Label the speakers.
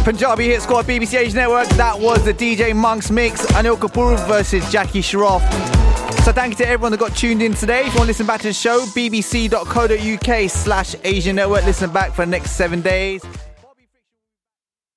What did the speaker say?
Speaker 1: Punjabi Hit Squad, BBC Asian Network. That was the DJ Monks mix. Anil Kapoor versus Jackie Shroff. So thank you to everyone that got tuned in today. If you want to listen back to the show, bbc.co.uk/Asian Network. Listen back for the next 7 days.